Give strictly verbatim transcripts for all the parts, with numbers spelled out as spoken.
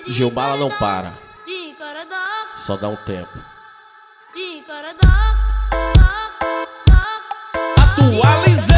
Gilbala não para, só dá um tempo. Atualizei.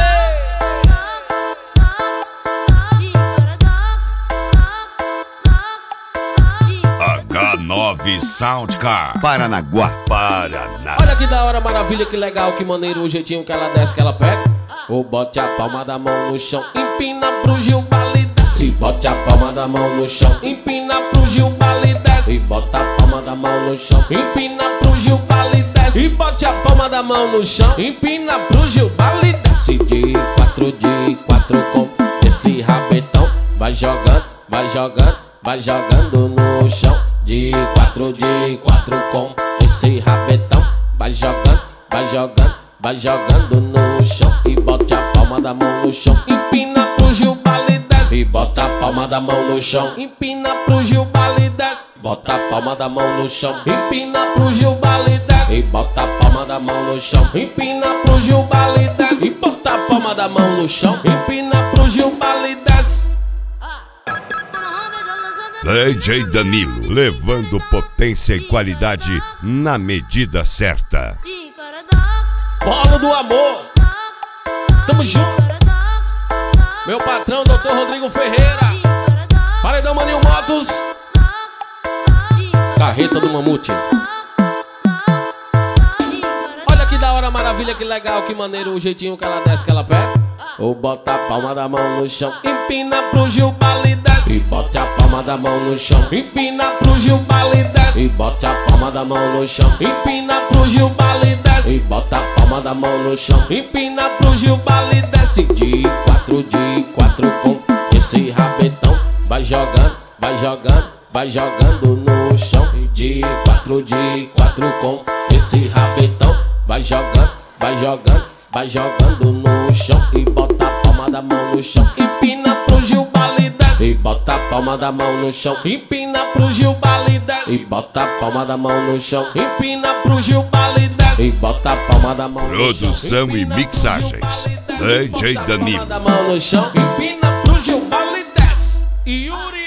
H nove Soundcar, Paranaguá, Paraná. Olha que da hora, maravilha, que legal, que maneiro o jeitinho que ela desce, que ela pega. Ou bote a palma da mão no chão, empina pro Gilbala e desce. Bote a palma da mão no chão, empina pro Gilbala e desce. E bota a palma da mão no chão, empina pro Gilbala e desce. E bote a palma da mão no chão, empina pro Gilbala e desce. De quatro, de quatro com esse rabetão. Vai jogando, vai jogando, vai jogando no chão. De quatro, de quatro com esse rabetão. Vai jogando, vai jogando, vai jogando no chão. E bote a palma da mão no chão, empina pro Gilbala e desce. E bota a palma da mão no chão, empina pro Gilbala e desce. Bota a palma da mão no chão, empina pro Gilbala e desce. E bota a palma da mão no chão, empina pro Gilbala e desce. E bota a palma da mão no chão, empina pro Gilbala e desce. D J Danilo, levando potência e qualidade na medida certa. Polo do amor, tamo junto. Meu patrão, doutor Rodrigo Ferreira. Paredão Maninho Motos, Carreta do Mamute. Olha que da hora, maravilha, que legal, que maneiro o jeitinho que ela desce, que ela pega. Ou bota a palma da mão no chão, empina pro Gilbala e desce. E bota a palma da mão no chão, empina pro Gilbala e desce. E bota a palma da mão no chão, empina pro Gilbala e desce. E bota a palma da mão no chão, empina pro Gilbala e desce. De quatro, de quatro com esse rabetão. Vai jogando, vai jogando, vai jogando no chão. De quatro, de quatro com esse rabetão. Vai jogando, vai jogando, vai jogando no chão. E bota a palma da mão no chão, empina pro Gilbala e desce. E bota a palma da mão no chão, empina pro Gilbala e desce. E bota a palma da mão no chão, empina pro Gilbala e desce. E bota a palma da mão no chão, Produção e mixagens, D J Danilo. Palma da mão no chão, empina pro Gilbala e desce. E Yuri